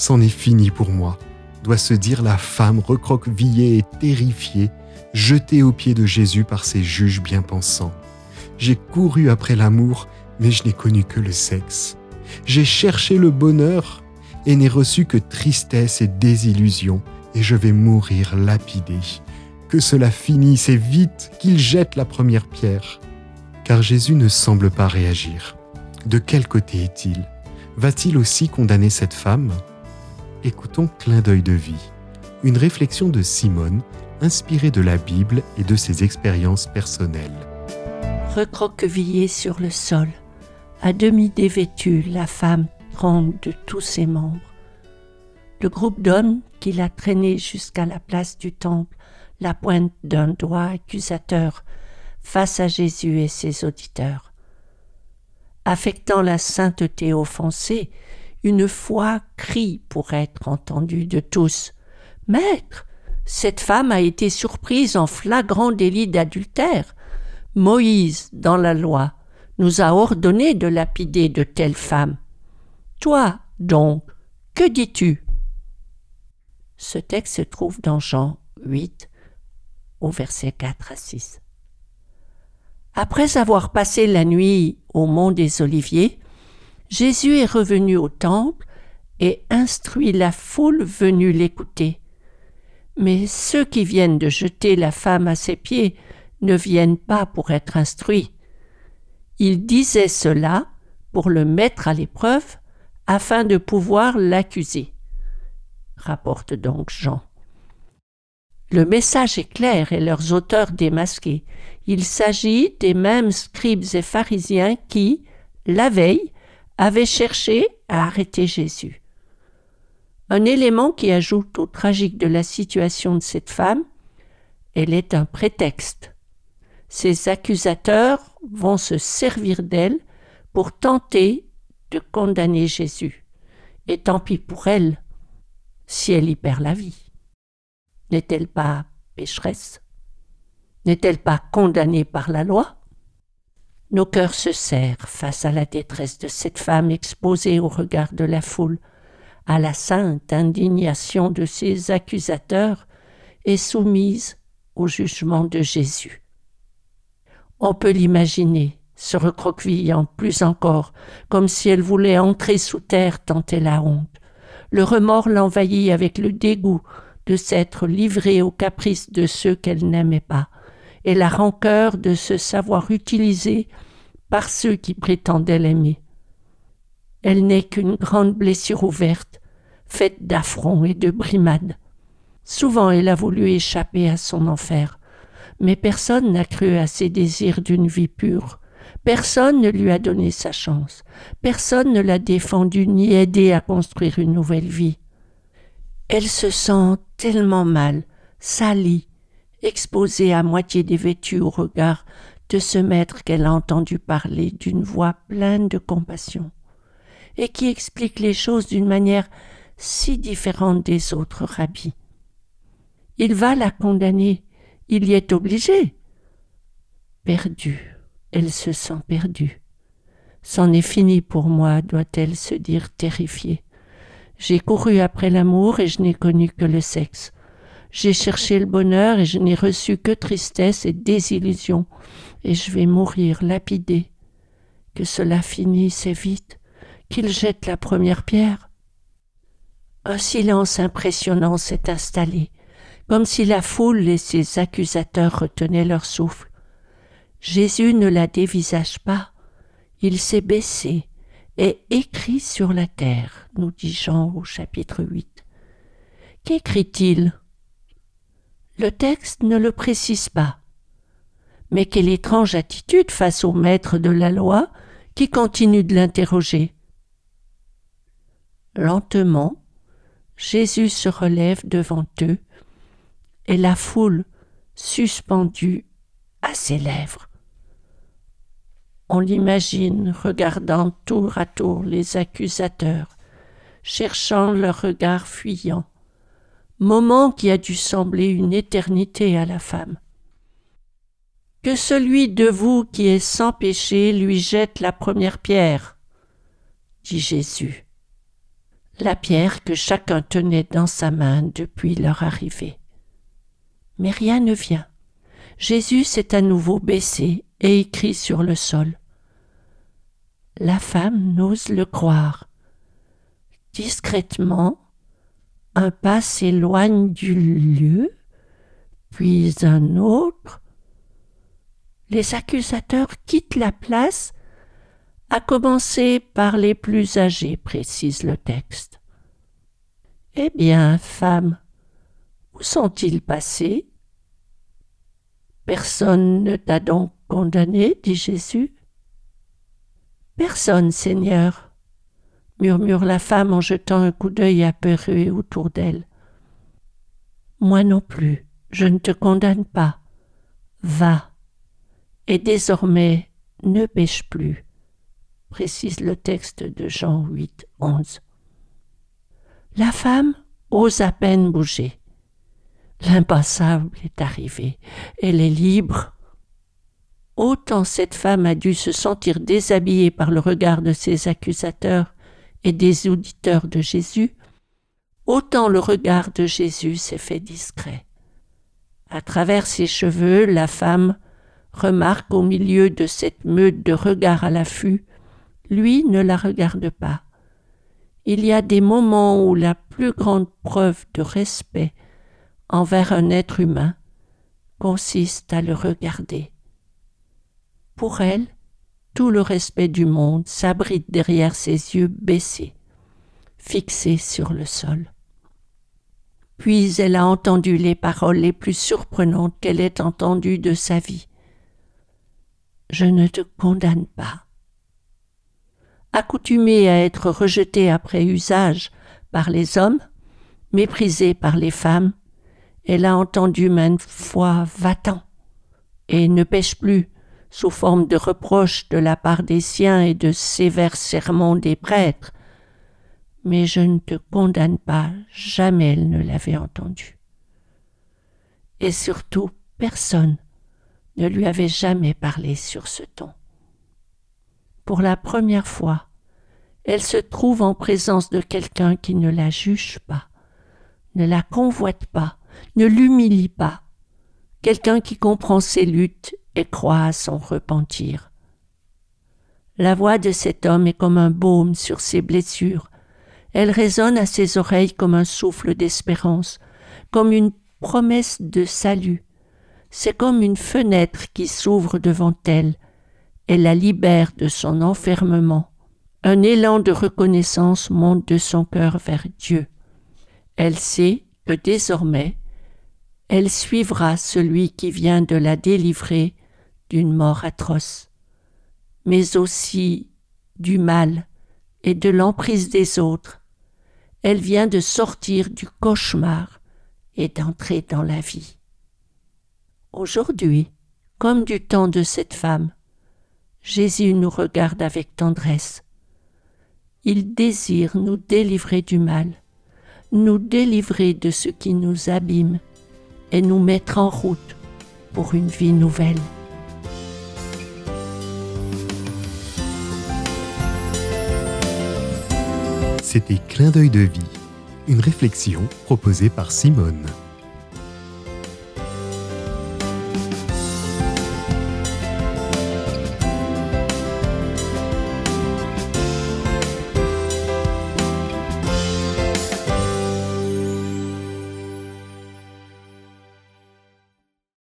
c'en est fini pour moi, doit se dire la femme recroquevillée et terrifiée, jetée aux pieds de Jésus par ses juges bien pensants. J'ai couru après l'amour, mais je n'ai connu que le sexe. J'ai cherché le bonheur et n'ai reçu que tristesse et désillusion, et je vais mourir lapidé. Que cela finisse et vite qu'il jette la première pierre. Car Jésus ne semble pas réagir. De quel côté est-il ? Va-t-il aussi condamner cette femme ? Écoutons Clin d'œil de vie, une réflexion de Simone, inspirée de la Bible et de ses expériences personnelles. Recroquevillée sur le sol, à demi dévêtue, la femme tremble de tous ses membres. Le groupe d'hommes qui l'a traînée jusqu'à la place du temple, la pointe d'un doigt accusateur face à Jésus et ses auditeurs. Affectant la sainteté offensée, une foi crie pour être entendue de tous. « Maître, cette femme a été surprise en flagrant délit d'adultère. Moïse, dans la loi, nous a ordonné de lapider de telles femmes. Toi, donc, que dis-tu » Ce texte se trouve dans Jean 8, au verset 4 à 6. Après avoir passé la nuit au mont des Oliviers, Jésus est revenu au temple et instruit la foule venue l'écouter. Mais ceux qui viennent de jeter la femme à ses pieds ne viennent pas pour être instruits. Ils disaient cela pour le mettre à l'épreuve afin de pouvoir l'accuser. Rapporte donc Jean. Le message est clair et leurs auteurs démasqués. Il s'agit des mêmes scribes et pharisiens qui, la veille, avaient cherché à arrêter Jésus. Un élément qui ajoute au tragique de la situation de cette femme, elle est un prétexte. Ses accusateurs vont se servir d'elle pour tenter de condamner Jésus. Et tant pis pour elle, si elle y perd la vie. N'est-elle pas pécheresse ? N'est-elle pas condamnée par la loi ? Nos cœurs se serrent face à la détresse de cette femme exposée au regard de la foule, à la sainte indignation de ses accusateurs et soumise au jugement de Jésus. On peut l'imaginer, se recroquevillant plus encore, comme si elle voulait entrer sous terre tant elle a honte. Le remords l'envahit avec le dégoût de s'être livrée aux caprices de ceux qu'elle n'aimait pas, et la rancœur de se savoir utilisée par ceux qui prétendaient l'aimer. Elle n'est qu'une grande blessure ouverte, faite d'affronts et de brimades. Souvent elle a voulu échapper à son enfer, mais personne n'a cru à ses désirs d'une vie pure. Personne ne lui a donné sa chance. Personne ne l'a défendu ni aidé à construire une nouvelle vie. Elle se sent tellement mal, salie, exposée à moitié dévêtue au regard de ce maître qu'elle a entendu parler d'une voix pleine de compassion et qui explique les choses d'une manière si différente des autres rabbis. Il va la condamner, il y est obligé. Perdue, elle se sent perdue. C'en est fini pour moi, doit-elle se dire terrifiée. J'ai couru après l'amour et je n'ai connu que le sexe. J'ai cherché le bonheur et je n'ai reçu que tristesse et désillusion, et je vais mourir lapidée. Que cela finisse et vite, qu'il jette la première pierre. Un silence impressionnant s'est installé, comme si la foule et ses accusateurs retenaient leur souffle. Jésus ne la dévisage pas, il s'est baissé et écrit sur la terre, nous dit Jean au chapitre 8. Qu'écrit-il ? Le texte ne le précise pas. Mais quelle étrange attitude face au maître de la loi qui continue de l'interroger. Lentement, Jésus se relève devant eux et la foule suspendue à ses lèvres. On l'imagine regardant tour à tour les accusateurs, cherchant leur regard fuyant, moment qui a dû sembler une éternité à la femme. Que celui de vous qui est sans péché lui jette la première pierre, dit Jésus. la pierre que chacun tenait dans sa main depuis leur arrivée. Mais rien ne vient. Jésus s'est à nouveau baissé et écrit sur le sol. La femme n'ose le croire. Discrètement, un pas s'éloigne du lieu, puis un autre. Les accusateurs quittent la place, à commencer par les plus âgés, précise le texte. « Eh bien, femme, où sont-ils passés ? Personne ne t'a donc condamné, dit Jésus. Personne, Seigneur, murmure la femme en jetant un coup d'œil apeuré autour d'elle. Moi non plus, je ne te condamne pas. Va, et désormais ne péche plus, précise le texte de Jean 8, 11. La femme ose à peine bouger. L'impassable est arrivé. Elle est libre. Autant cette femme a dû se sentir déshabillée par le regard de ses accusateurs et des auditeurs de Jésus, autant le regard de Jésus s'est fait discret. À travers ses cheveux, la femme remarque au milieu de cette meute de regards à l'affût, lui ne la regarde pas. Il y a des moments où la plus grande preuve de respect envers un être humain consiste à le regarder. Pour elle, tout le respect du monde s'abrite derrière ses yeux baissés, fixés sur le sol. Puis elle a entendu les paroles les plus surprenantes qu'elle ait entendues de sa vie. « Je ne te condamne pas. » Accoutumée à être rejetée après usage par les hommes, méprisée par les femmes, elle a entendu maintes fois « va-t'en » et ne pêche plus, sous forme de reproches de la part des siens et de sévères sermons des prêtres. Mais je ne te condamne pas, jamais elle ne l'avait entendu. Et surtout, personne ne lui avait jamais parlé sur ce ton. Pour la première fois, elle se trouve en présence de quelqu'un qui ne la juge pas, ne la convoite pas, ne l'humilie pas, quelqu'un qui comprend ses luttes et croit à son repentir. La voix de cet homme est comme un baume sur ses blessures. Elle résonne à ses oreilles comme un souffle d'espérance, comme une promesse de salut. C'est comme une fenêtre qui s'ouvre devant elle. Elle la libère de son enfermement. Un élan de reconnaissance monte de son cœur vers Dieu. Elle sait que désormais, elle suivra celui qui vient de la délivrer d'une mort atroce, mais aussi du mal et de l'emprise des autres. Elle vient de sortir du cauchemar et d'entrer dans la vie. Aujourd'hui, comme du temps de cette femme, Jésus nous regarde avec tendresse. Il désire nous délivrer du mal, nous délivrer de ce qui nous abîme et nous mettre en route pour une vie nouvelle. C'était Clin d'œil de vie, une réflexion proposée par Simone.